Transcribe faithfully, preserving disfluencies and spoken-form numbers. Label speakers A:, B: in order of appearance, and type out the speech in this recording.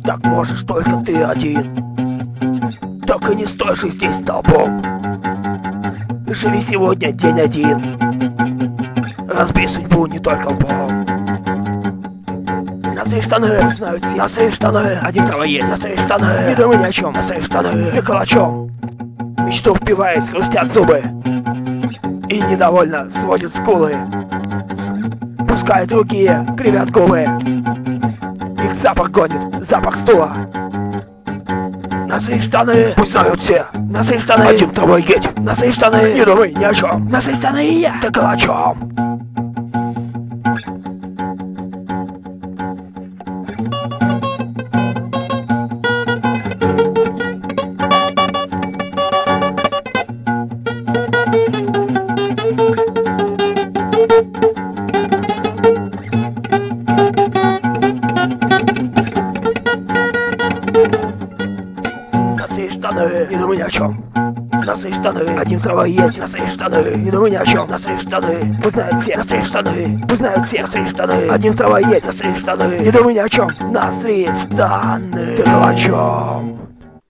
A: Так можешь только ты один. Так и не стой же здесь столбом. Живи сегодня день один. Разбей судьбу не только лбом. Носи штаны, знают все. Носи штаны, один травоед. Носи штаны, не думай ни о чем. Носи штаны, ты калачом. Мечту впиваясь, хрустят зубы. И недовольно сводят скулы. Пускают руки, кривят губы. Их запах гонит, запах стула. Носи штаны, пусть знают все. Носи штаны, один травоед. Носи штаны, не думай ни о чем. Носи штаны и я, ты калачом. Носи штаны, не думай ни о чем. Носи штаны, один травоед. Носи штаны, не думай ни о чем. Носи штаны, пусть знают все. Носи штаны, пусть знают все. Носи штаны, один травоед. Носи штаны, не думай ни о чем. Носи штаны, ты калачом.